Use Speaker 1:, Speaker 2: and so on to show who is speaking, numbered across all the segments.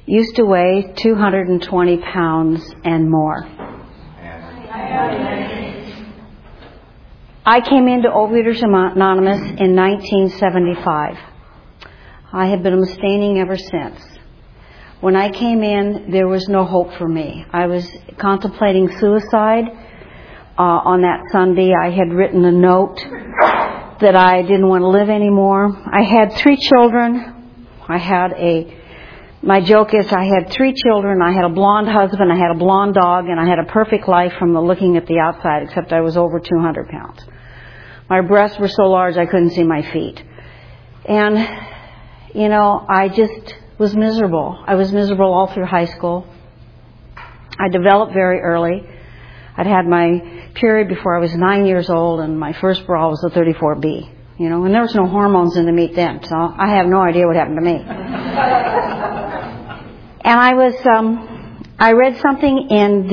Speaker 1: used to weigh 220 pounds and more. I came into Overeaters Anonymous in 1975. I have been abstaining ever since. When I came in, there was no hope for me. I was contemplating suicide. On that Sunday, I had written a note that I didn't want to live anymore. I had 3 children. My joke is I had 3 children. I had a blonde husband. I had a blonde dog. And I had a perfect life from the looking at the outside, except I was over 200 pounds. My breasts were so large I couldn't see my feet. And, I just was miserable. I was miserable all through high school. I developed very early. I'd had my period before I was 9 years old, and my first bra was a 34B. And there was no hormones in the meat then, so I have no idea what happened to me. And I read something in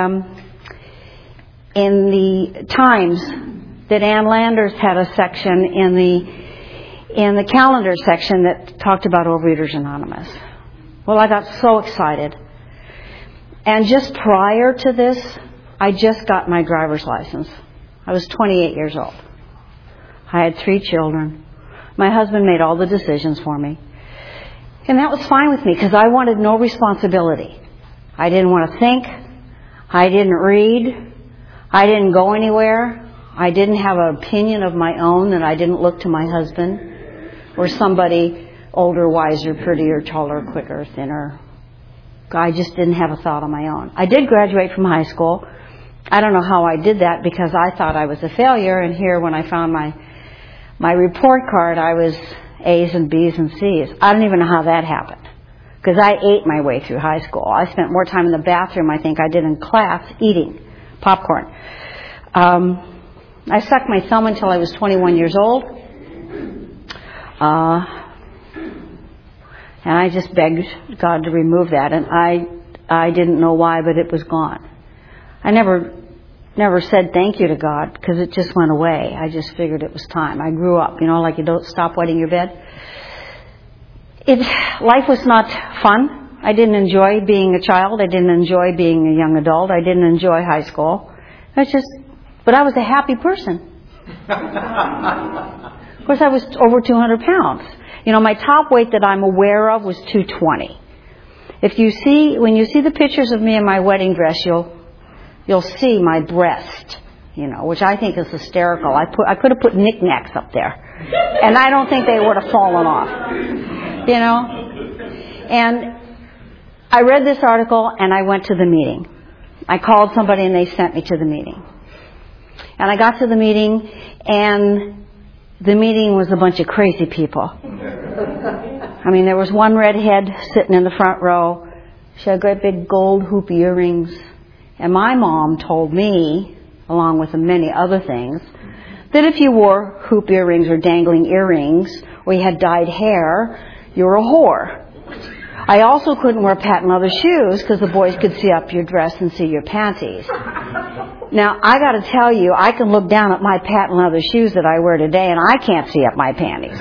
Speaker 1: the Times that Ann Landers had a section in the calendar section that talked about Overeaters Anonymous. Well, I got so excited. And just prior to this, I just got my driver's license. I was 28 years old. I had 3 children. My husband made all the decisions for me. And that was fine with me because I wanted no responsibility. I didn't want to think. I didn't read. I didn't go anywhere. I didn't have an opinion of my own, and I didn't look to my husband or somebody older, wiser, prettier, taller, quicker, thinner. I just didn't have a thought of my own. I did graduate from high school. I don't know how I did that because I thought I was a failure, and here when I found my report card, I was A's and B's and C's. I don't even know how that happened because I ate my way through high school. I spent more time in the bathroom, I think, I did in class eating popcorn. I sucked my thumb until I was 21 years old. And I just begged God to remove that, and I didn't know why, but it was gone. I never said thank you to God because it just went away. I just figured it was time. I grew up, like you don't stop wetting your bed. Life was not fun. I didn't enjoy being a child. I didn't enjoy being a young adult. I didn't enjoy high school. But I was a happy person. Of course, I was over 200 pounds. My top weight that I'm aware of was 220. When you see the pictures of me in my wedding dress, you'll see my breast, which I think is hysterical. I could have put knickknacks up there, and I don't think they would have fallen off, And I read this article, and I went to the meeting. I called somebody, and they sent me to the meeting. And I got to the meeting, and the meeting was a bunch of crazy people. There was one redhead sitting in the front row. She had great big gold hoop earrings. And my mom told me, along with many other things, that if you wore hoop earrings or dangling earrings, or you had dyed hair, you were a whore. I also couldn't wear patent leather shoes because the boys could see up your dress and see your panties. Now, I got to tell you, I can look down at my patent leather shoes that I wear today, and I can't see up my panties.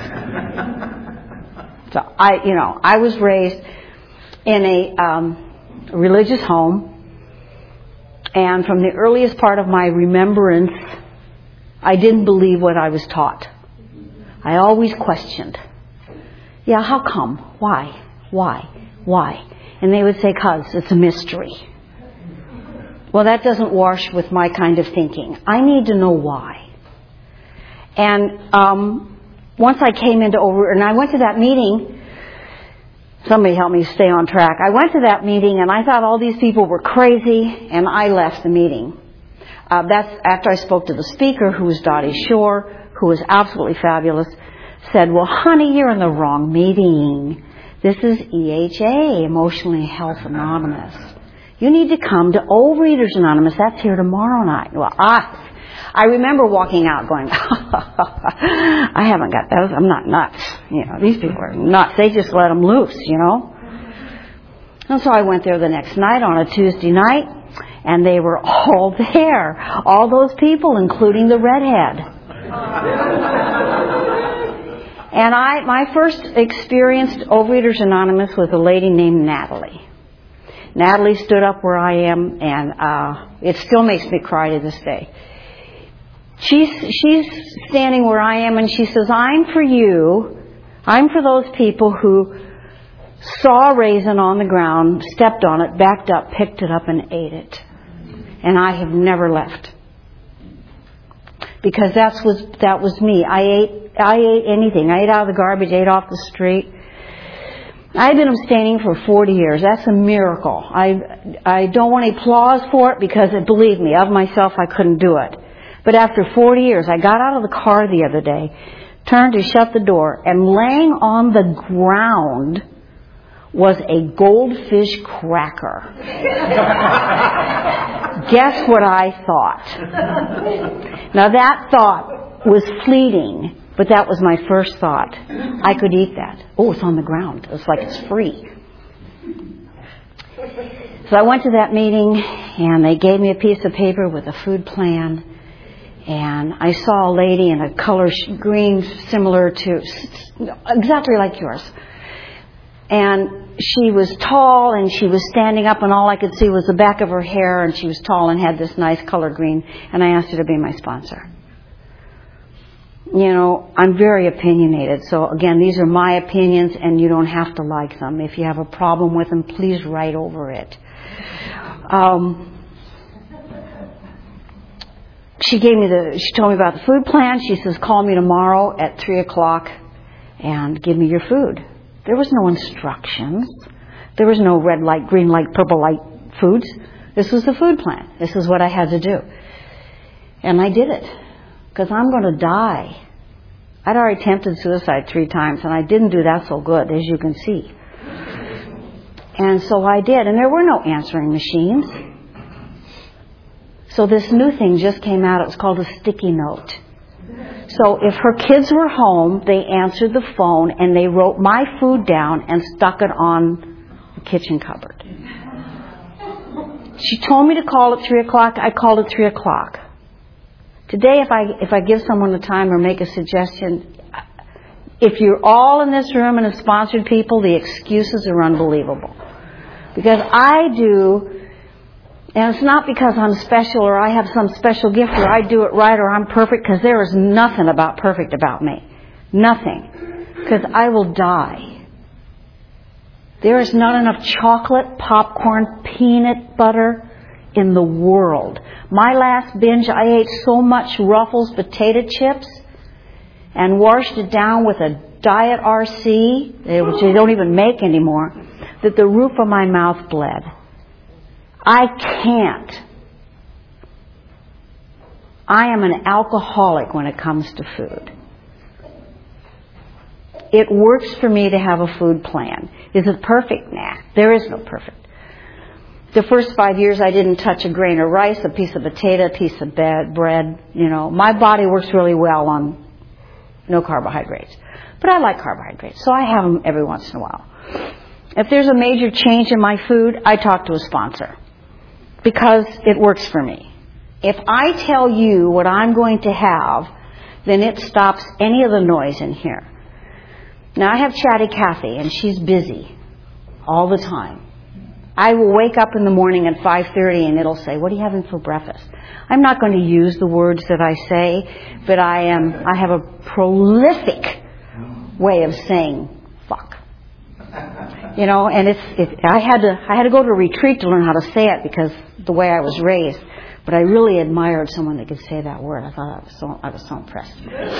Speaker 1: So I was raised in a religious home, and from the earliest part of my remembrance, I didn't believe what I was taught. I always questioned. Yeah, how come? Why? And they would say, 'cause it's a mystery. Well, that doesn't wash with my kind of thinking. I need to know why. And once I came into and I went to that meeting. Somebody help me stay on track. I went to that meeting, and I thought all these people were crazy, and I left the meeting. That's after I spoke to the speaker, who was Dottie Shore, who was absolutely fabulous, said, "Well, honey, you're in the wrong meeting. This is EHA, Emotionally Health Anonymous. You need to come to Overeaters Anonymous. That's here tomorrow night." Well, I remember walking out going, I haven't got those. I'm not nuts. These people are nuts. They just let them loose, And so I went there the next night on a Tuesday night, and they were all there. All those people, including the redhead. And my first experience Overeaters Anonymous was a lady named Natalie. Natalie stood up where I am, and it still makes me cry to this day. She's standing where I am, and she says, I'm for you. I'm for those people who saw a raisin on the ground, stepped on it, backed up, picked it up, and ate it. And I have never left. Because that was me. I ate anything. I ate out of the garbage, ate off the street. I've been abstaining for 40 years. That's a miracle. I don't want any applause for it because, believe me, of myself I couldn't do it. But after 40 years, I got out of the car the other day, turned to shut the door, and laying on the ground was a goldfish cracker. Guess what I thought? Now that thought was fleeting, but that was my first thought. I could eat that. Oh, it's on the ground. It's like it's free. So I went to that meeting, and they gave me a piece of paper with a food plan. And I saw a lady in a color green similar to, exactly like yours. And she was tall, and she was standing up, and all I could see was the back of her hair, and she was tall and had this nice color green. And I asked her to be my sponsor. You know, I'm very opinionated. So again, these are my opinions, and you don't have to like them. If you have a problem with them, please write over it. She told me about the food plan. She says, call me tomorrow at 3:00 and give me your food. There was no instructions. There was no red light, green light, purple light foods. This was the food plan. This is what I had to do. And I did it. Because I'm going to die. I'd already attempted suicide 3 times, and I didn't do that so good, as you can see. And so I did. And there were no answering machines. So this new thing just came out. It was called a sticky note. So if her kids were home, they answered the phone, and they wrote my food down and stuck it on the kitchen cupboard. She told me to call at 3:00. I called at 3:00. Today, if I give someone a time or make a suggestion, if you're all in this room and have sponsored people, the excuses are unbelievable. Because I do, and it's not because I'm special or I have some special gift or I do it right or I'm perfect, because there is nothing about perfect about me. Nothing. Because I will die. There is not enough chocolate, popcorn, peanut butter in the world. My last binge, I ate so much Ruffles potato chips and washed it down with a Diet RC, which they don't even make anymore, that the roof of my mouth bled. I can't. I am an alcoholic when it comes to food. It works for me to have a food plan. Is it perfect? Nah, there is no perfect. The first 5 years I didn't touch a grain of rice, a piece of potato, a piece of bread. You know, my body works really well on no carbohydrates. But I like carbohydrates, so I have them every once in a while. If there's a major change in my food, I talk to a sponsor because it works for me. If I tell you what I'm going to have, then it stops any of the noise in here. Now, I have Chatty Cathy, and she's busy all the time. I will wake up in the morning at 5:30 and it'll say, what are you having for breakfast? I'm not going to use the words that I say, but I have a prolific way of saying fuck. You know, and I had to go to a retreat to learn how to say it because the way I was raised. But I really admired someone that could say that word. I thought I was so impressed.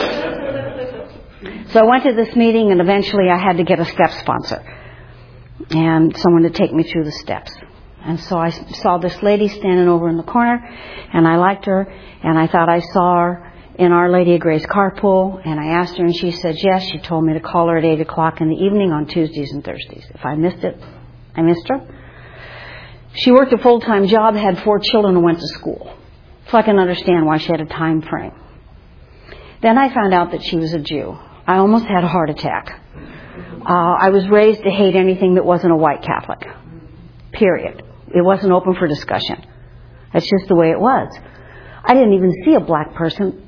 Speaker 1: So I went to this meeting, and eventually I had to get a step sponsor and someone to take me through the steps. And so I saw this lady standing over in the corner, and I liked her, and I thought I saw her in Our Lady of Grace carpool, and I asked her, and she said yes. She told me to call her at 8:00 in the evening on Tuesdays and Thursdays. If I missed it, I missed her. She worked a full-time job, had 4 children, and went to school. So I can understand why she had a time frame. Then I found out that she was a Jew. I almost had a heart attack. I was raised to hate anything that wasn't a white Catholic. Period. It wasn't open for discussion. That's just the way it was. I didn't even see a black person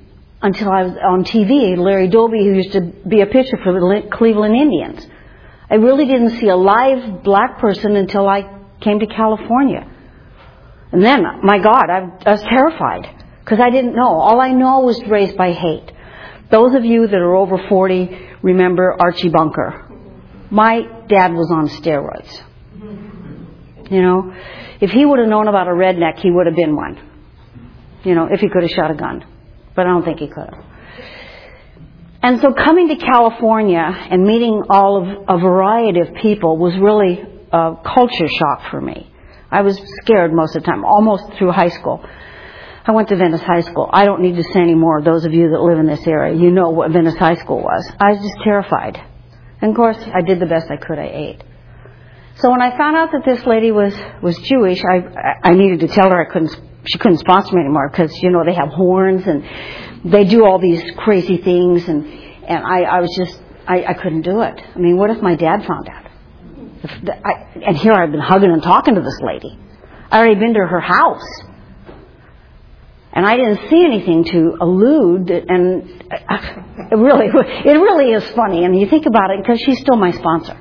Speaker 1: until I was on TV. Larry Doby, who used to be a pitcher for the Cleveland Indians. I really didn't see a live black person until I came to California. And then, my God, I was terrified because I didn't know. All I know was raised by hate. Those of you that are over 40 remember Archie Bunker. My dad was on steroids. You know, if he would have known about a redneck, he would have been one. You know, if he could have shot a gun. But I don't think he could have. And so coming to California and meeting a variety of people was really a culture shock for me. I was scared most of the time, almost through high school. I went to Venice High School. I don't need to say any more. Those of you that live in this area, you know what Venice High School was. I was just terrified. And of course, I did the best I could. I ate. So when I found out that this lady was Jewish, I needed to tell her she couldn't sponsor me anymore because, you know, they have horns and they do all these crazy things and I was just, I couldn't do it. I mean, what if my dad found out? And here I've been hugging and talking to this lady. I already been to her house. And I didn't see anything to allude, and it really is funny. And you think about it, because she's still my sponsor.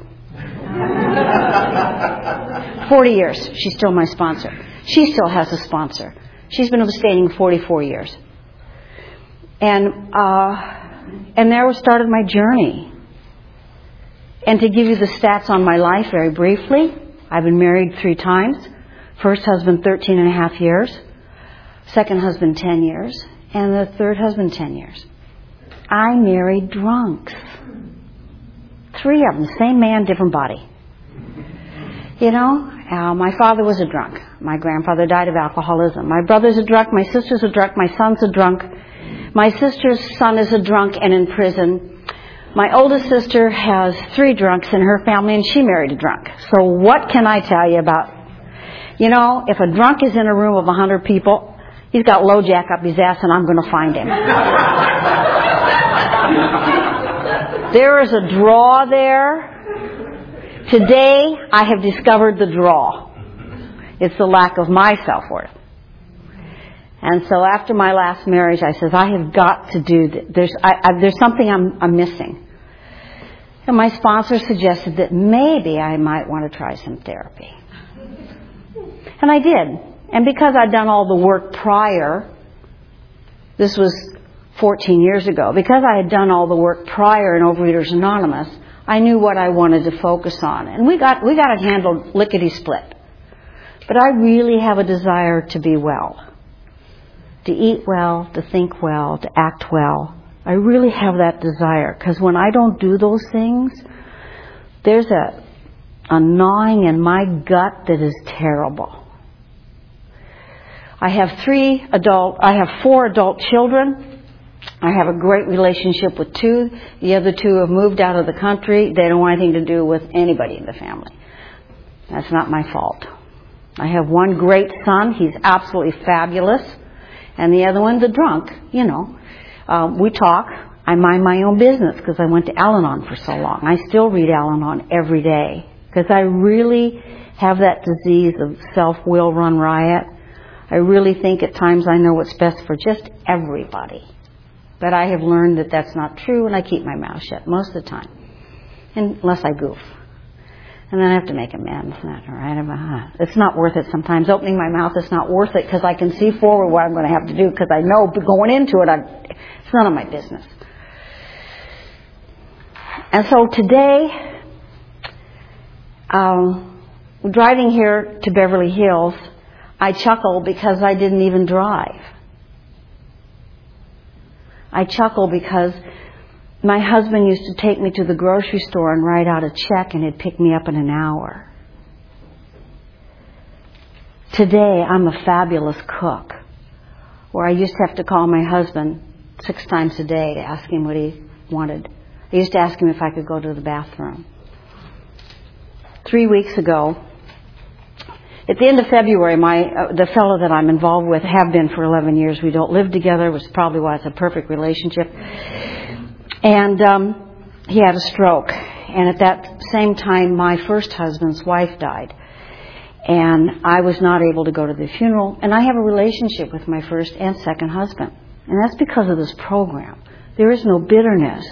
Speaker 1: 40 years, she's still my sponsor. She still has a sponsor. She's been abstaining 44 years. And there started my journey. And to give you the stats on my life very briefly, I've been married 3 times. First husband, 13 and a half years. Second husband, 10 years. And the third husband, 10 years. I married drunks. 3 of them, same man, different body. You know, my father was a drunk. My grandfather died of alcoholism. My brother's a drunk. My sister's a drunk. My son's a drunk. My sister's son is a drunk and in prison. My oldest sister has 3 drunks in her family, and she married a drunk. So what can I tell you about? You know, if a drunk is in a room of 100 people, he's got LoJack up his ass, and I'm going to find him. There is a draw there. Today, I have discovered the draw. It's the lack of my self-worth. And so after my last marriage, I said, I have got to do this. There's something I'm missing. And my sponsor suggested that maybe I might want to try some therapy. And I did. And because I'd done all the work prior, this was 14 years ago, because I had done all the work prior in Overeaters Anonymous, I knew what I wanted to focus on. And we got it handled lickety-split. But I really have a desire to be well. To eat well, to think well, to act well. I really have that desire, because when I don't do those things, there's a gnawing in my gut that is terrible. I have 4 adult children. I have a great relationship with 2. The other 2 have moved out of the country. They don't want anything to do with anybody in the family. That's not my fault. I have one great son. He's absolutely fabulous. And the other one, the drunk, you know. We talk. I mind my own business because I went to Al-Anon for so long. I still read Al-Anon every day because I really have that disease of self-will run riot. I really think at times I know what's best for just everybody. But I have learned that that's not true, and I keep my mouth shut most of the time, unless I goof. And then I have to make amends. It's not worth it sometimes. Opening my mouth is not worth it because I can see forward what I'm going to have to do because I know going into it, it's none of my business. And so today, driving here to Beverly Hills, I chuckle because I didn't even drive. I chuckle because my husband used to take me to the grocery store and write out a check, and he'd pick me up in an hour. Today, I'm a fabulous cook, where I used to have to call my husband 6 times a day to ask him what he wanted. I used to ask him if I could go to the bathroom. 3 weeks ago, at the end of February, the fellow that I'm involved with, have been for 11 years. We don't live together, which is probably why it's a perfect relationship. And he had a stroke. And at that same time, my first husband's wife died. And I was not able to go to the funeral. And I have a relationship with my first and second husband. And that's because of this program. There is no bitterness.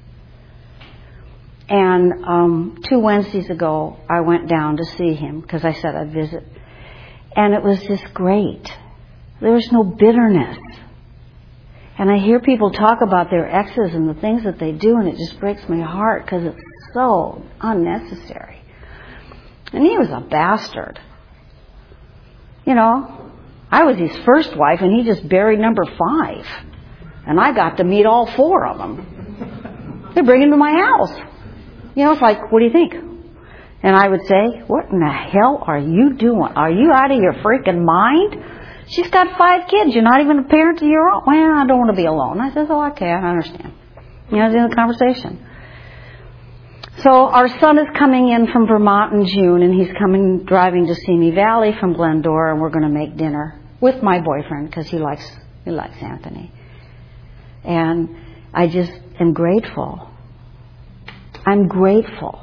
Speaker 1: And 2 Wednesdays ago, I went down to see him because I said I'd visit. And it was just great. There was no bitterness. And I hear people talk about their exes and the things that they do, and it just breaks my heart because it's so unnecessary. And he was a bastard. You know, I was his first wife, and he just buried number 5. And I got to meet all 4 of them. They bring him to my house. You know, it's like, what do you think? And I would say, what in the hell are you doing? Are you out of your freaking mind? She's got 5 kids. You're not even a parent to your own. Well, I don't want to be alone. I said, oh, okay, I understand. You know, I was in the conversation. So our son is coming in from Vermont in June, and he's driving to Simi Valley from Glendora, and we're going to make dinner with my boyfriend because he likes Anthony. And I just am grateful. I'm grateful.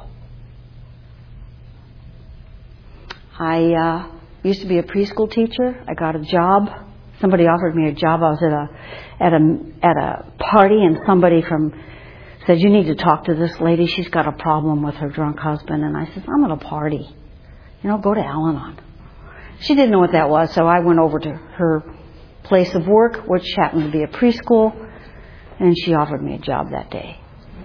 Speaker 1: I used to be a preschool teacher. I got a job. Somebody offered me a job. I was at a party, and somebody said, you need to talk to this lady. She's got a problem with her drunk husband. And I said, I'm at a party. You know, go to Al-Anon. She didn't know what that was, so I went over to her place of work, which happened to be a preschool, and she offered me a job that day.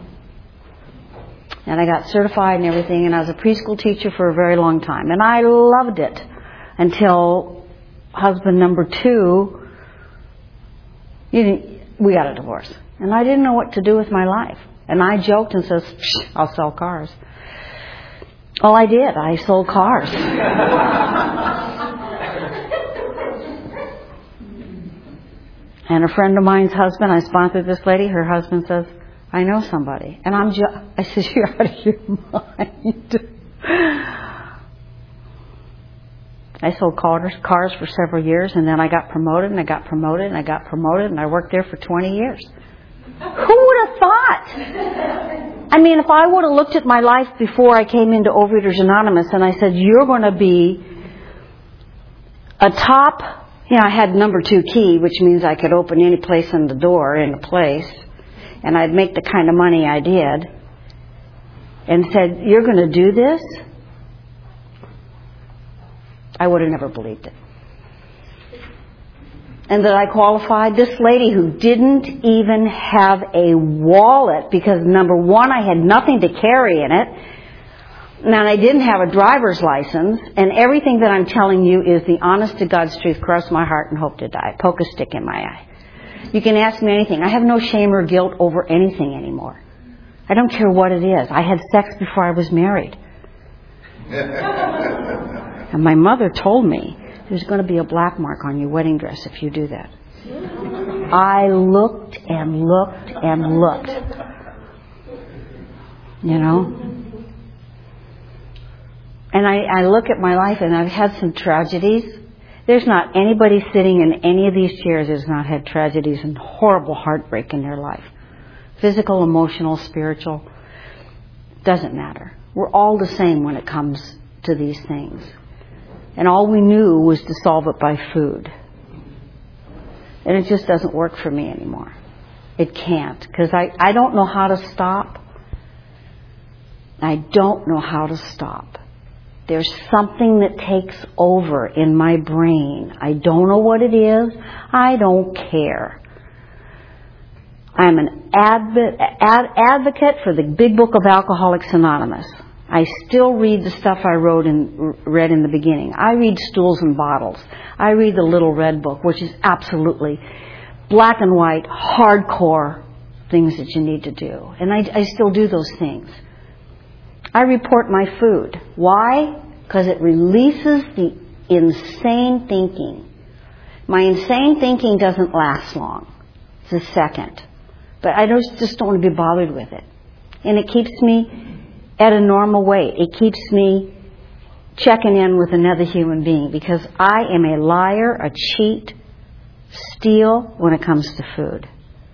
Speaker 1: And I got certified and everything, and I was a preschool teacher for a very long time. And I loved it until husband number 2, we got a divorce. And I didn't know what to do with my life. And I joked and says, I'll sell cars. Well, I did. I sold cars. And a friend of mine's husband, I sponsored this lady, her husband says, I know somebody. And I said, you're out of your mind. I sold cars for several years, and then I got promoted, and I got promoted, and I got promoted, and I worked there for 20 years. Who would have thought? I mean, if I would have looked at my life before I came into Overeaters Anonymous, and I said, you're going to be a top... You know, I had number 2 key, which means I could open any place in the door in a place, and I'd make the kind of money I did, and said, you're going to do this? I would have never believed it. And that I qualified, this lady who didn't even have a wallet, because number 1, I had nothing to carry in it, and I didn't have a driver's license, and everything that I'm telling you is the honest to God's truth. Cross my heart and hope to die. Poke a stick in my eye. You can ask me anything. I have no shame or guilt over anything anymore. I don't care what it is. I had sex before I was married. And my mother told me there's going to be a black mark on your wedding dress if you do that. I looked and looked and looked. You know? And I look at my life, and I've had some tragedies. There's not anybody sitting in any of these chairs that has not had tragedies and horrible heartbreak in their life. Physical, emotional, spiritual. Doesn't matter. We're all the same when it comes to these things. And all we knew was to solve it by food. And it just doesn't work for me anymore. It can't. Because I don't know how to stop. I don't know how to stop. There's something that takes over in my brain. I don't know what it is. I don't care. I'm an advocate for the Big Book of Alcoholics Anonymous. I still read the stuff I read in the beginning. I read Stools and Bottles. I read the Little Red Book, which is absolutely black and white, hardcore things that you need to do. And I still do those things. I report my food. Why? Because it releases the insane thinking. My insane thinking doesn't last long. It's a second. But I just don't want to be bothered with it. And it keeps me at a normal weight. It keeps me checking in with another human being, because I am a liar, a cheat, steal when it comes to food.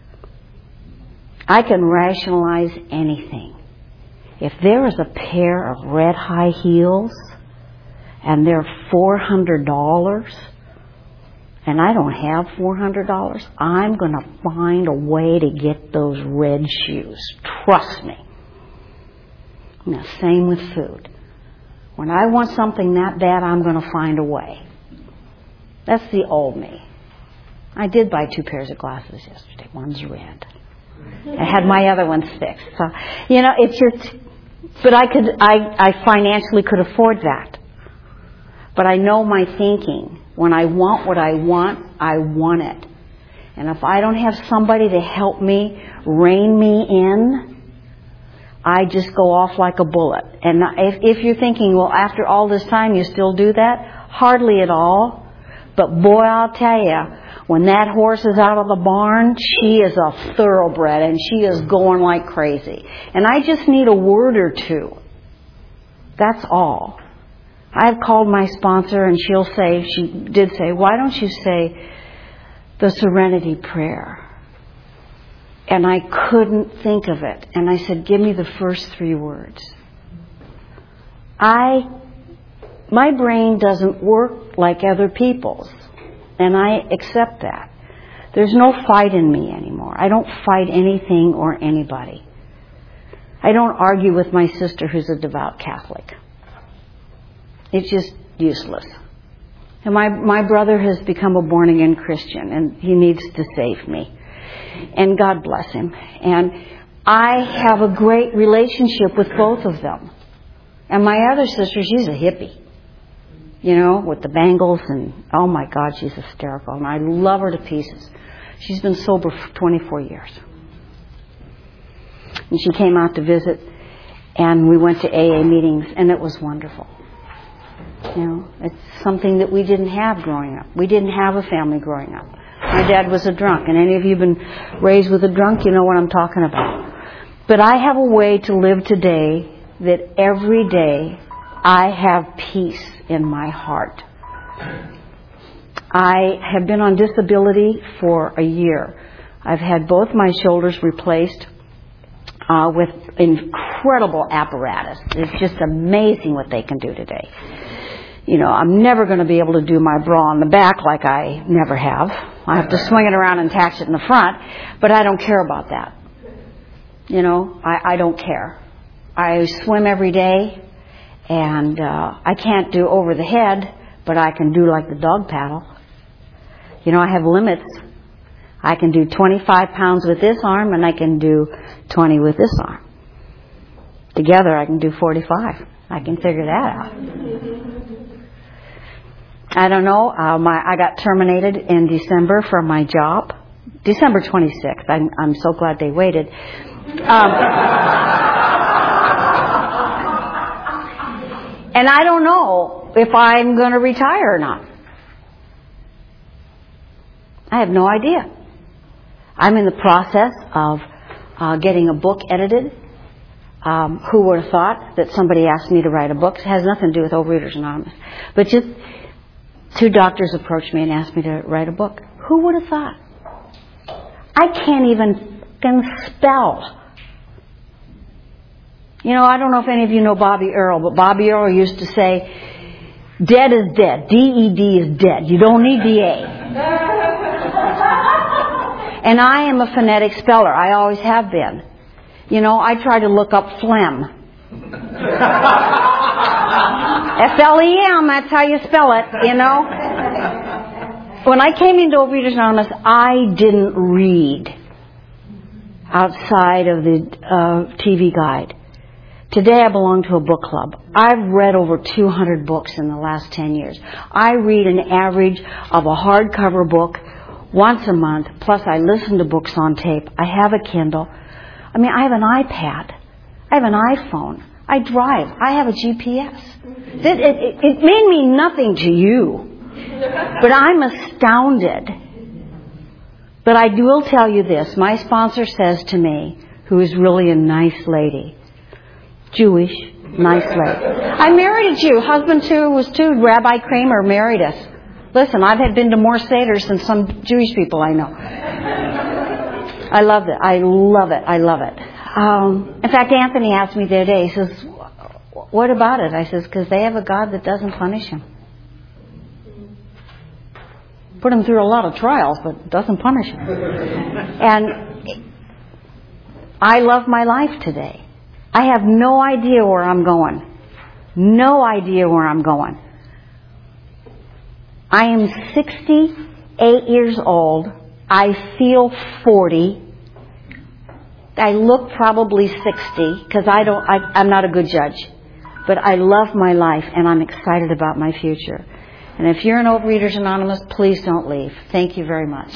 Speaker 1: I can rationalize anything. If there is a pair of red high heels and they're $400 and I don't have $400, I'm going to find a way to get those red shoes. Trust me. Now, same with food. When I want something that bad, I'm going to find a way. That's the old me. I did buy 2 pairs of glasses yesterday. One's red. I had my other ones fixed. So, it's just, but I financially could afford that. But I know my thinking. When I want what I want it. And if I don't have somebody to help me, rein me in, I just go off like a bullet. And if you're thinking, well, after all this time you still do that, hardly at all. But boy, I'll tell you, when that horse is out of the barn, she is a thoroughbred and she is going like crazy. And I just need a word or two. That's all. I've called my sponsor and she did say, why don't you say the Serenity Prayer? And I couldn't think of it. And I said, give me the first 3 words. My brain doesn't work like other people's. And I accept that. There's no fight in me anymore. I don't fight anything or anybody. I don't argue with my sister who's a devout Catholic. It's just useless. And my brother has become a born-again Christian, and he needs to save me. And God bless him. And I have a great relationship with both of them. And my other sister, she's a hippie. With the bangles, and oh my God, she's hysterical. And I love her to pieces. She's been sober for 24 years. And she came out to visit, and we went to AA meetings, and it was wonderful. It's something that we didn't have growing up. We didn't have a family growing up. My dad was a drunk, and any of you have been raised with a drunk, you know what I'm talking about. But I have a way to live today that every day I have peace in my heart. I have been on disability for a year. I've had both my shoulders replaced with incredible apparatus. It's just amazing what they can do today. I'm never going to be able to do my bra on the back like I never have. I have to swing it around and attach it in the front, but I don't care about that. I don't care. I swim every day, and I can't do over the head, but I can do like the dog paddle. I have limits. I can do 25 pounds with this arm, and I can do 20 with this arm. Together, I can do 45. I can figure that out. I don't know. I got terminated in December from my job. December 26th. I'm so glad they waited. And I don't know if I'm going to retire or not. I have no idea. I'm in the process of getting a book edited. Who would have thought that somebody asked me to write a book? It has nothing to do with Overeaters Anonymous. But just 2 doctors approached me and asked me to write a book. Who would have thought? I can't even spell. I don't know if any of you know Bobby Earl, but Bobby Earl used to say, dead is dead. D-E-D is dead. You don't need D-A. And I am a phonetic speller. I always have been. I try to look up phlegm. F-L-E-M, that's how you spell it, When I came into Overeaters Anonymous, I didn't read outside of the TV guide. Today I belong to a book club. I've read over 200 books in the last 10 years. I read an average of a hardcover book once a month, plus I listen to books on tape. I have a Kindle. I have an iPad. I have an iPhone. I drive. I have a GPS. It may mean nothing to you, but I'm astounded. But I will tell you this. My sponsor says to me, who is really a nice lady, Jewish, nice lady. I married a Jew. Husband too was too. Rabbi Kramer married us. Listen, I've been to more Seders than some Jewish people I know. I love it. I love it. I love it. In fact, Anthony asked me the other day, he says, what about it? I says, because they have a God that doesn't punish him. put him through a lot of trials, but doesn't punish him. And I love my life today. I have no idea where I'm going. No idea where I'm going. I am 68 years old. I feel 40. I look probably 60 because I'm not a good judge. But I love my life and I'm excited about my future. And if you're an Overeaters Anonymous, please don't leave. Thank you very much.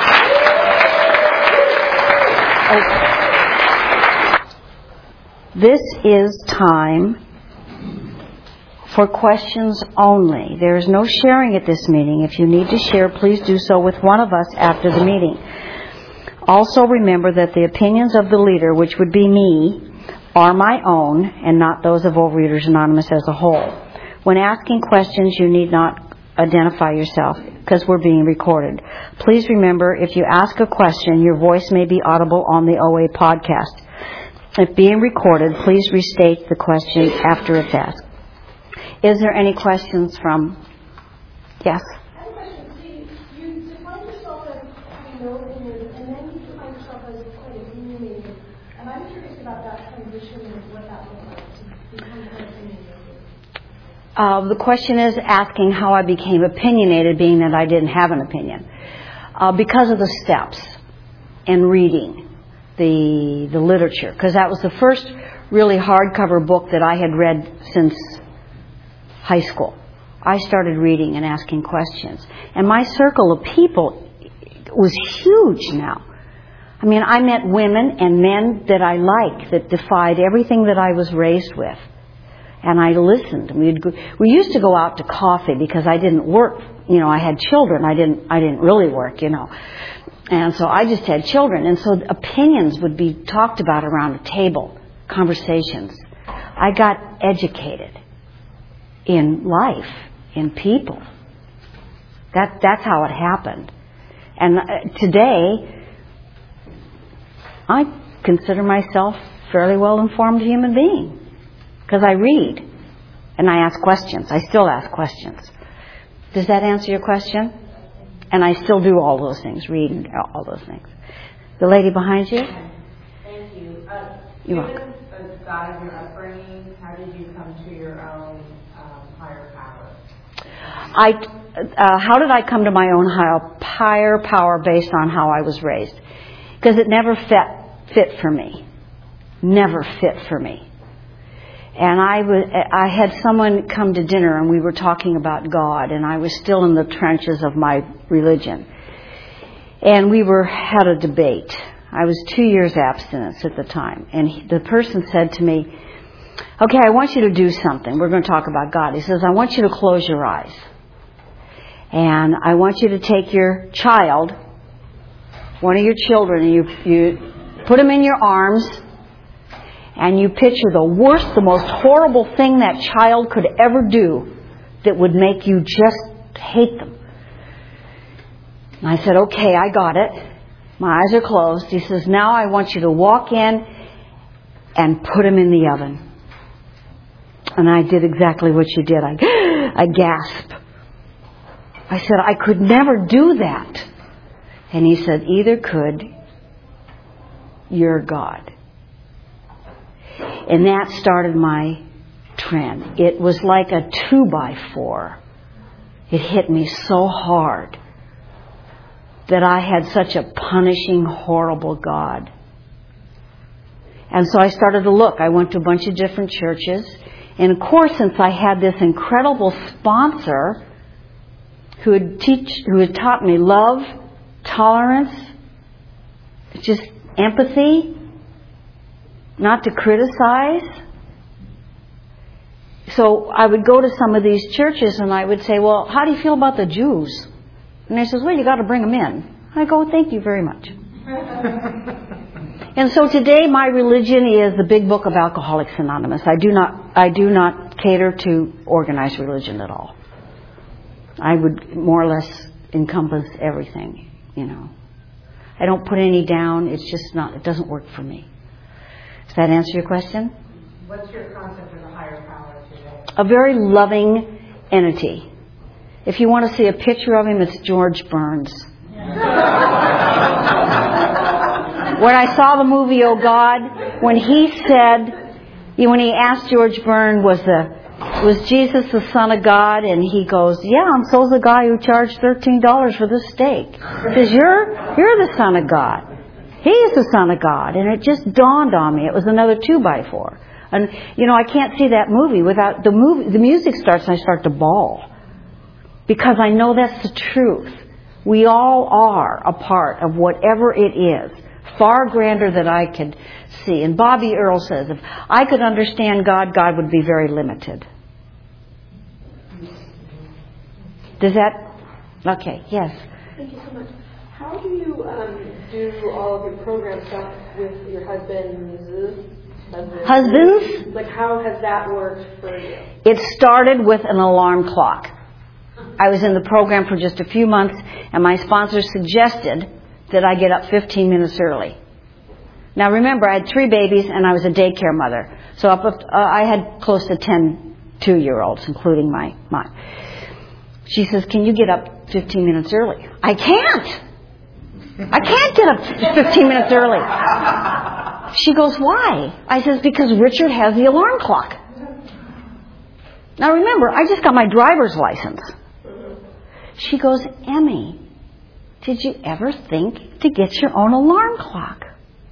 Speaker 1: This is time for questions only. There is no sharing at this meeting. If you need to share, please do so with one of us after the meeting. Also remember that the opinions of the leader, which would be me, are my own and not those of Overeaters Anonymous as a whole. When asking questions, you need not identify yourself because we're being recorded. Please remember, if you ask a question, your voice may be audible on the OA podcast. If being recorded, please restate the question after it's asked. Is there any questions from... Yes?
Speaker 2: I have a question. You define yourself as having no opinion, and then you define yourself as quite opinionated. And I'm curious about that transition and what that looks like to become quite opinionated.
Speaker 1: The question is asking how I became opinionated, being that I didn't have an opinion. Because of the steps and reading the literature. Because that was the first really hardcover book that I had read since high school. I started reading and asking questions. And my circle of people was huge now. I mean, I met women and men that I liked, that defied everything that I was raised with. And I listened. We used to go out to coffee because I didn't work. You know, I had children. I didn't really work, you know. And so I just had children. And so opinions would be talked about around a table, conversations. I got educated in life, in people. That's how it happened. And today, I consider myself a fairly well-informed human being because I read and I ask questions. I still ask questions. Does that answer your question? And I still do all those things, read and all those things. The lady behind you?
Speaker 3: Thank you.
Speaker 1: You're welcome.
Speaker 3: Given the size of your upbringing, how did you come to your own higher power?
Speaker 1: How did I come to my own higher power based on how I was raised? Because it never fit for me. Never fit for me. And I had someone come to dinner and we were talking about God, and I was still in the trenches of my religion. And we had a debate. I was 2 years abstinence at the time. And the person said to me, okay, I want you to do something. We're going to talk about God. He says, I want you to close your eyes. And I want you to take your child, one of your children, and you put him in your arms, and you picture the worst, the most horrible thing that child could ever do that would make you just hate them. And I said, okay, I got it. My eyes are closed. He says, now I want you to walk in and put him in the oven. And I did exactly what you did. I gasped. I said, I could never do that. And he said, either could your God. And that started my trend. It was like a 2x4. It hit me so hard that I had such a punishing, horrible God. And so I started to look. I went to a bunch of different churches. And of course, since I had this incredible sponsor who had taught me love, tolerance, just empathy, not to criticize. So I would go to some of these churches and I would say, well, how do you feel about the Jews? And they says, well, you got to bring them in. I go, thank you very much. And so today my religion is the Big Book of Alcoholics Anonymous. I do not cater to organized religion at all. I would more or less encompass everything, you know. I don't put any down. It's just not, it doesn't work for me. Does that answer your question?
Speaker 3: What's your concept of a higher power today?
Speaker 1: A very loving entity If you want to see a picture of him, it's George Burns. When I saw the movie Oh God, when he asked George Burns, was Jesus the Son of God? And he goes, yeah, and so's the guy who charged $13 for this steak. He says, you're the Son of God. He is the Son of God. And it just dawned on me. It was another 2x4. And, I can't see that movie without the music starts and I start to bawl. Because I know that's the truth. We all are a part of whatever it is, far grander than I could see. And Bobby Earl says, if I could understand God, God would be very limited. Does that? Okay, yes.
Speaker 2: Thank you so much. How do you do all of your program stuff with your husbands?
Speaker 1: Husbands?
Speaker 2: Like, how has that worked for you?
Speaker 1: It started with an alarm clock. I was in the program for just a few months, and my sponsor suggested that I get up 15 minutes early. Now remember, I had 3 babies, and I was a daycare mother. So I had close to 10 2-year-olds, including my mom. She says, can you get up 15 minutes early? I can't get up 15 minutes early. She goes, why? I says, because Richard has the alarm clock. Now remember, I just got my driver's license. She goes, Emmy, did you ever think to get your own alarm clock?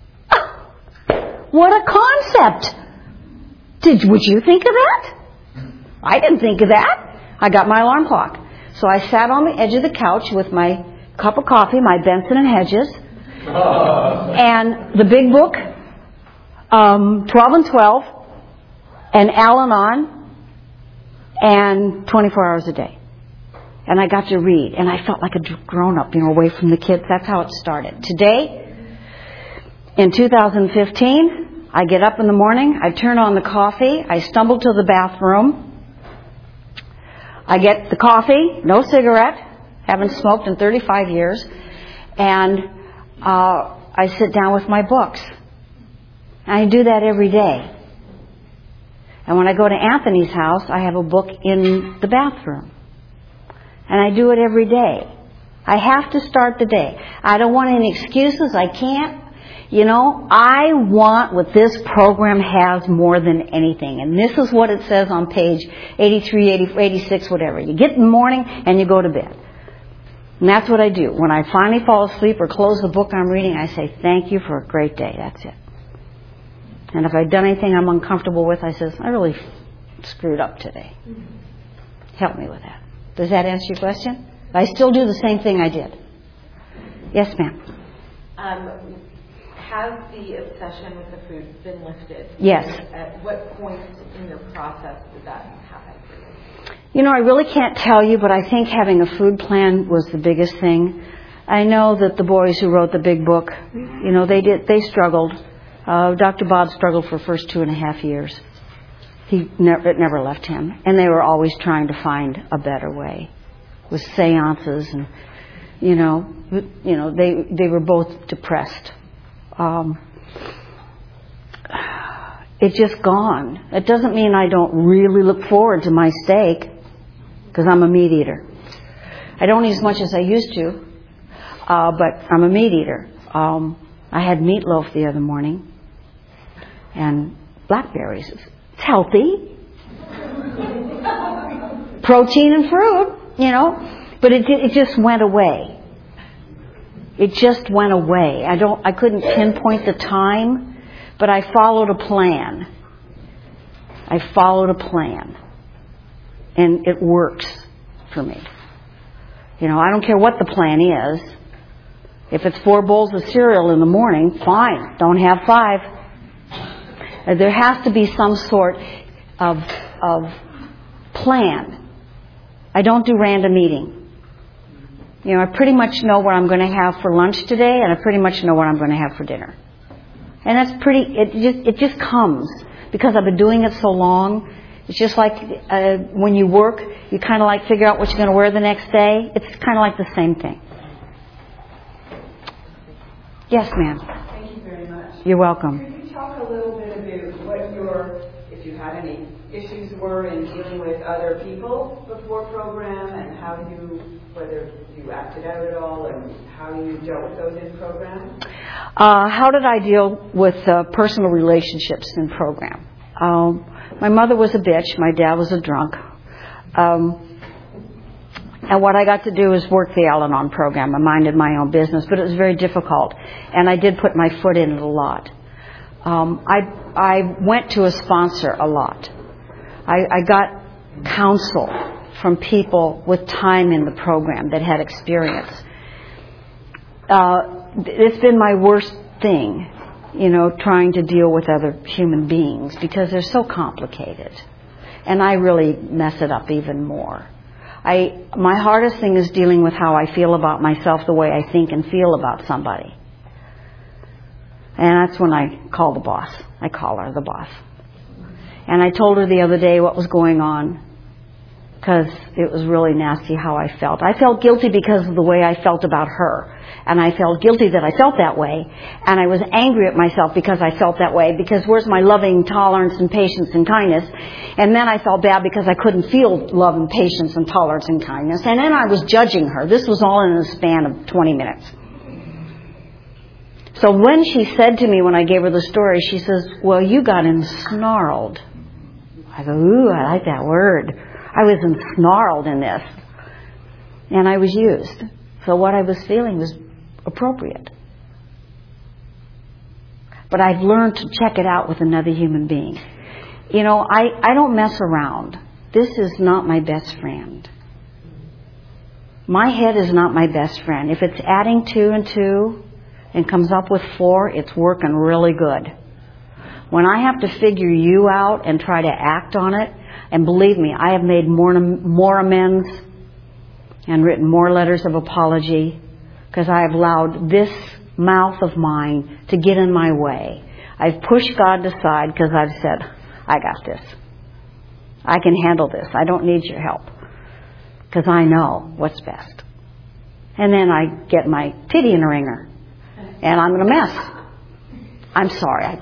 Speaker 1: What a concept! Would you think of that? I didn't think of that. I got my alarm clock. So I sat on the edge of the couch with my cup of coffee, my Benson and Hedges, and the big book, 12 and 12, and Al-Anon, and 24 hours a day. And I got to read, and I felt like a grown-up, away from the kids. That's how it started. Today, in 2015, I get up in the morning, I turn on the coffee, I stumble to the bathroom, I get the coffee, no cigarette, haven't smoked in 35 years, and I sit down with my books. And I do that every day. And when I go to Anthony's house, I have a book in the bathroom. And I do it every day. I have to start the day. I don't want any excuses. I can't. I want what this program has more than anything. And this is what it says on page 83, 86, whatever. You get in the morning and you go to bed. And that's what I do. When I finally fall asleep or close the book I'm reading, I say, thank you for a great day. That's it. And if I've done anything I'm uncomfortable with, I says, I really screwed up today. Help me with that. Does that answer your question? I still do the same thing I did. Yes, ma'am.
Speaker 3: Has the obsession with the food been lifted?
Speaker 1: Yes.
Speaker 3: At what point in your process did that happen for you?
Speaker 1: I really can't tell you, but I think having a food plan was the biggest thing. I know that the boys who wrote the big book, they struggled. Dr. Bob struggled for the first 2.5 years. It never left him. And they were always trying to find a better way with seances and, they were both depressed. It's just gone. It doesn't mean I don't really look forward to my steak, because I'm a meat eater. I don't eat as much as I used to, but I'm a meat eater. I had meatloaf the other morning and blackberries. It's healthy. Protein and fruit, but it just went away. It just went away. I couldn't pinpoint the time, but I followed a plan. And it works for me. I don't care what the plan is. If it's 4 bowls of cereal in the morning, fine. Don't have 5. There has to be some sort of plan. I don't do random eating. I pretty much know what I'm going to have for lunch today, and I pretty much know what I'm going to have for dinner. And that's it just comes, because I've been doing it so long. It's just like when you work, you kind of figure out what you're going to wear the next day. It's kind of like the same thing. Yes, ma'am.
Speaker 4: Thank you very much.
Speaker 1: You're welcome.
Speaker 4: Could you talk a little bit about what if you had any issues were in dealing with other people before program, and whether you acted out at all, and how you dealt with those in program?
Speaker 1: How did I deal with personal relationships in program? My mother was a bitch. My dad was a drunk. And what I got to do is work the Al-Anon program. I minded my own business, but it was very difficult. And I did put my foot in it a lot. I went to a sponsor a lot. I got counsel from people with time in the program that had experience. It's been my worst thing, trying to deal with other human beings because they're so complicated. And I really mess it up even more. My hardest thing is dealing with how I feel about myself, the way I think and feel about somebody. And that's when I call the boss. I call her the boss. And I told her the other day what was going on because it was really nasty how I felt. I felt guilty because of the way I felt about her. And I felt guilty that I felt that way. And I was angry at myself because I felt that way. Because where's my loving tolerance and patience and kindness? And then I felt bad because I couldn't feel love and patience and tolerance and kindness. And then I was judging her. This was all in a span of 20 minutes. So when she said to me, when I gave her the story, she says, well, you got ensnarled. I go, ooh, I like that word. I was ensnarled in this. And I was used. So what I was feeling was appropriate. But I've learned to check it out with another human being. I don't mess around. This is not my best friend. My head is not my best friend. If it's adding 2 and 2 and comes up with 4, it's working really good. When I have to figure you out and try to act on it, and believe me, I have made more amends and written more letters of apology because I have allowed this mouth of mine to get in my way. I've pushed God aside because I've said, I got this. I can handle this. I don't need your help because I know what's best. And then I get my titty in a ringer and I'm in a mess. I'm sorry.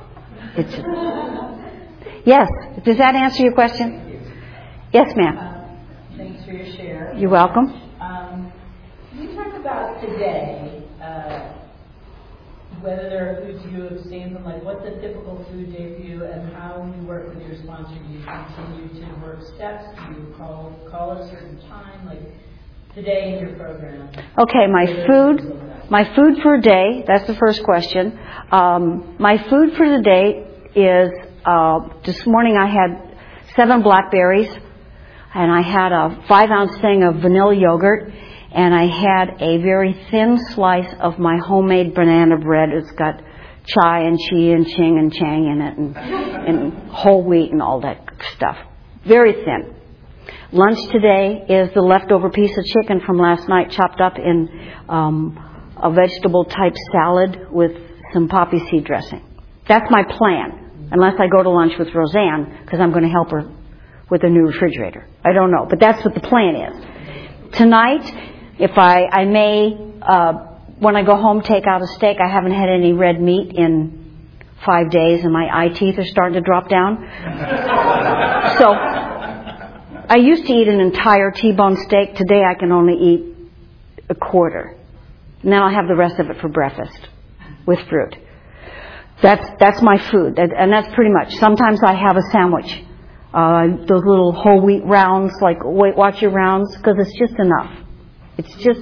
Speaker 1: Yes. Does that answer your question? Yes, ma'am.
Speaker 5: Thanks for your share.
Speaker 1: You're welcome.
Speaker 5: Can you talk about today, whether there are foods you abstain from, like what's a typical food day for you, and how you work with your sponsor? Do you continue to work steps? Do you call at a certain time? Like today in your program?
Speaker 1: Okay, my food for a day, that's the first question. My food for the day is, this morning I had 7 blackberries, and I had a 5-ounce thing of vanilla yogurt, and I had a very thin slice of my homemade banana bread. It's got chai and chi and ching and chang in it, and whole wheat and all that stuff. Very thin. Lunch today is the leftover piece of chicken from last night chopped up in a vegetable type salad with some poppy seed dressing. That's my plan. Unless I go to lunch with Roseanne, because I'm going to help her with a new refrigerator. I don't know, but that's what the plan is. Tonight, if I may, when I go home, take out a steak. I haven't had any red meat in 5 days, and my eye teeth are starting to drop down. So, I used to eat an entire T-bone steak. Today, I can only eat a quarter. And then I'll have the rest of it for breakfast with fruit. That's my food, and that's pretty much. Sometimes I have a sandwich, those little whole wheat rounds, like Weight Watcher rounds, because it's just enough. It's just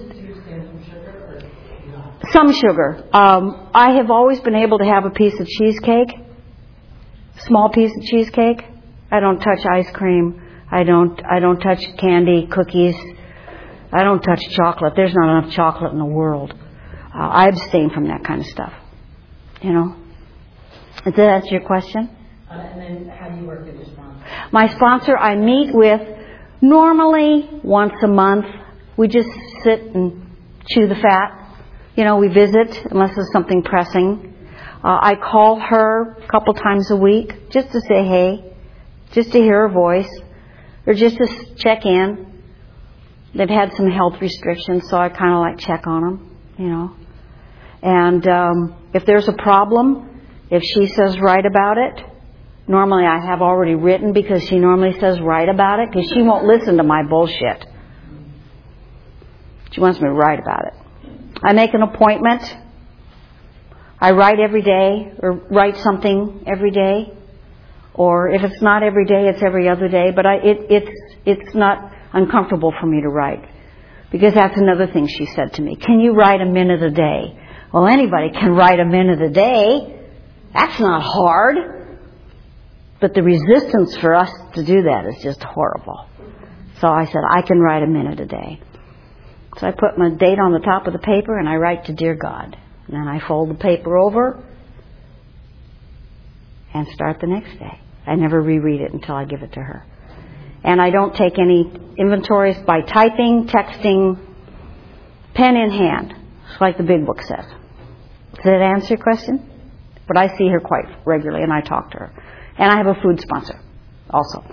Speaker 1: some sugar. I have always been able to have a piece of cheesecake, small piece of cheesecake. I don't touch ice cream. I don't touch candy, cookies. I don't touch chocolate. There's not enough chocolate in the world. I abstain from that kind of stuff. Does that answer your question?
Speaker 5: And then how do you work with your sponsor?
Speaker 1: My sponsor I meet with normally once a month. We just sit and chew the fat. We visit unless there's something pressing. I call her a couple times a week just to say hey, just to hear her voice, or just to check in. They've had some health restrictions, so I kind of like check on them, And if there's a problem, if she says right about it, normally I have already written, because she normally says write about it, because she won't listen to my bullshit. She wants me to write about it. I make an appointment. I write every day, or write something every day. Or if it's not every day, it's every other day. But it's not uncomfortable for me to write. Because that's another thing she said to me. Can you write a minute a day? Well, anybody can write a minute a day. That's not hard. But the resistance for us to do that is just horrible. So I said, I can write a minute a day. So I put my date on the top of the paper and I write to Dear God. And then I fold the paper over and start the next day. I never reread it until I give it to her. And I don't take any inventories by typing, texting, pen in hand. It's like the big book says. Does that answer your question? But I see her quite regularly and I talk to her. And I have a food sponsor also.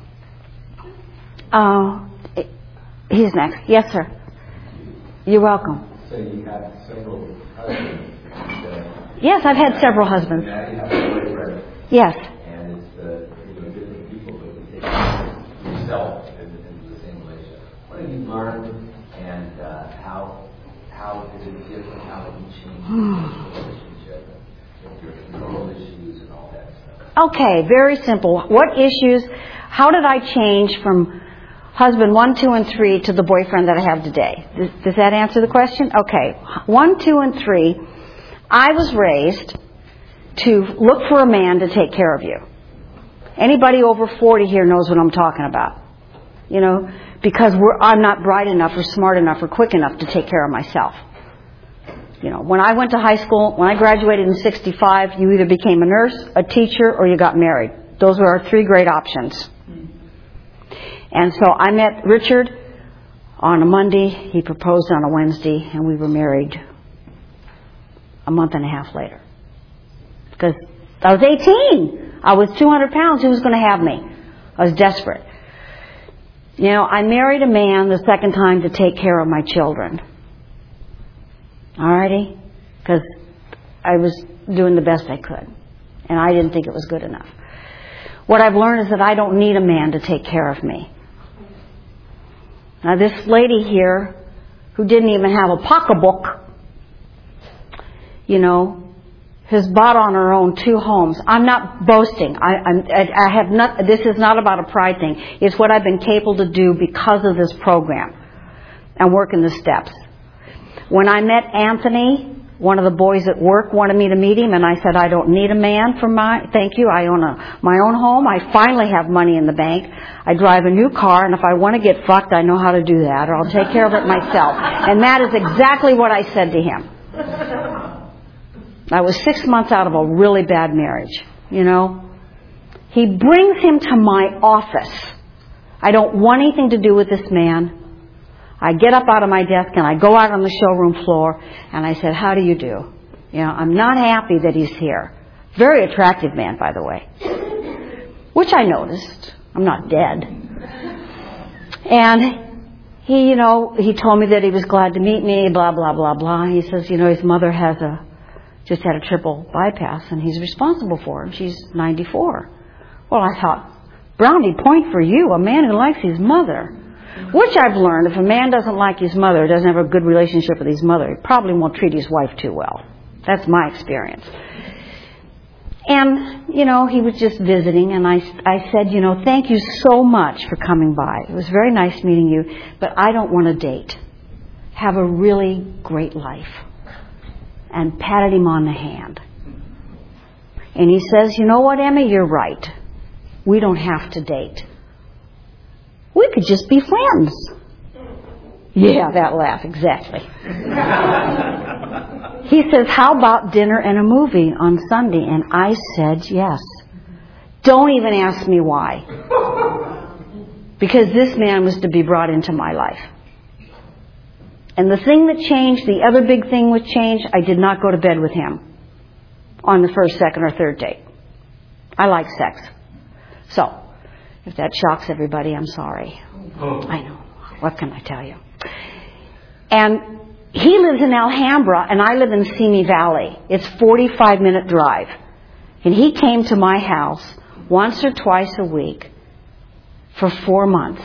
Speaker 1: He's next. Yes, sir. You're welcome.
Speaker 6: So you have several husbands.
Speaker 1: Yes, I've had several husbands.
Speaker 6: Now you have a boyfriend.
Speaker 1: Yes.
Speaker 6: And it's different people, but you take yourself into the same relationship. What have you learned, and how is it different? How have you changed the relationship with your control issues and all that stuff?
Speaker 1: Okay, very simple. What issues? How did I change from husband 1, 2, and 3 to the boyfriend that I have today? Does that answer the question? Okay. 1, 2, and 3. I was raised to look for a man to take care of you. Anybody over 40 here knows what I'm talking about. You know, because I'm not bright enough or smart enough or quick enough to take care of myself. You know, when I went to high school, when I graduated in 65, you either became a nurse, a teacher, or you got married. Those were our 3 great options. And so I met Richard on a Monday. He proposed on a Wednesday, and we were married a month and a half later. Because I was 18. I was 200 pounds. Who was going to have me? I was desperate. You know, I married a man the second time to take care of my children. Alrighty? Because I was doing the best I could. And I didn't think it was good enough. What I've learned is that I don't need a man to take care of me. Now this lady here, who didn't even have a pocketbook, you know, has bought on her own 2 homes. I'm not boasting. I have not. This is not about a pride thing. It's what I've been capable to do because of this program and working the steps. When I met Anthony, one of the boys at work wanted me to meet him, and I said, I don't need a man for thank you. I own my own home. I finally have money in the bank. I drive a new car, and if I want to get fucked, I know how to do that, or I'll take care of it myself. And that is exactly what I said to him. I was 6 months out of a really bad marriage, you know. He brings him to my office. I don't want anything to do with this man. I get up out of my desk and I go out on the showroom floor and I said, how do you do? You know, I'm not happy that he's here. Very attractive man, by the way. Which I noticed. I'm not dead. And he, you know, he told me that he was glad to meet me, blah, blah, blah, blah. He says, you know, his mother just had a triple bypass and he's responsible for her. She's 94. Well, I thought, brownie point for you, a man who likes his mother. Which I've learned, if a man doesn't like his mother, doesn't have a good relationship with his mother, he probably won't treat his wife too well. That's my experience. And, you know, he was just visiting, and I said, you know, thank you so much for coming by. It was very nice meeting you, but I don't want to date. Have a really great life. And patted him on the hand. And he says, you know what, Emmy, you're right. We don't have to date. We could just be friends. Yeah, that laugh, exactly. He says, how about dinner and a movie on Sunday? And I said, yes. Don't even ask me why. Because this man was to be brought into my life. And the thing that changed, the other big thing which changed, I did not go to bed with him on the first, second, or third date. I like sex. So, if that shocks everybody, I'm sorry. I know. What can I tell you? And he lives in Alhambra, and I live in Simi Valley. It's 45-minute drive. And he came to my house once or twice a week for 4 months.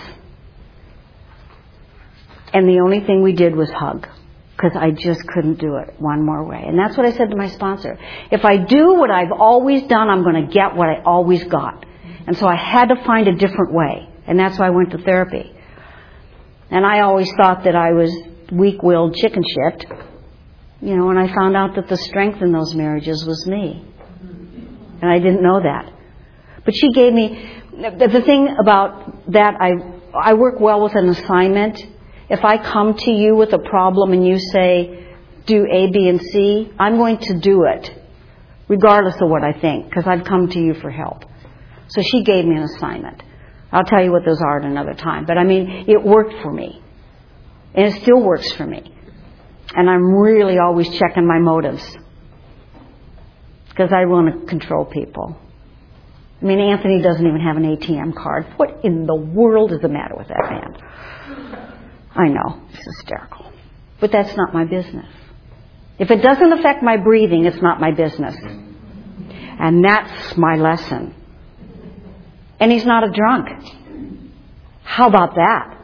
Speaker 1: And the only thing we did was hug, because I just couldn't do it one more way. And that's what I said to my sponsor. If I do what I've always done, I'm going to get what I always got. And so I had to find a different way. And that's why I went to therapy. And I always thought that I was weak-willed, chicken-shit. You know, and I found out that the strength in those marriages was me. And I didn't know that. But she gave me, the thing about that, I work well with an assignment. If I come to you with a problem and you say, do A, B, and C, I'm going to do it, regardless of what I think, because I've come to you for help. So she gave me an assignment. I'll tell you what those are at another time. But I mean, it worked for me. And it still works for me. And I'm really always checking my motives. Because I want to control people. I mean, Anthony doesn't even have an ATM card. What in the world is the matter with that man? I know, it's hysterical. But that's not my business. If it doesn't affect my breathing, it's not my business. And that's my lesson. And he's not a drunk. How about that?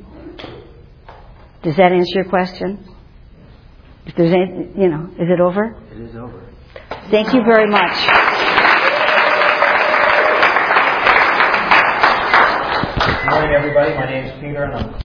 Speaker 1: Does that answer your question? If there's any, you know, is it over?
Speaker 6: It is over.
Speaker 1: Thank you very much.
Speaker 7: Good morning, everybody. My name is Peter, and I'm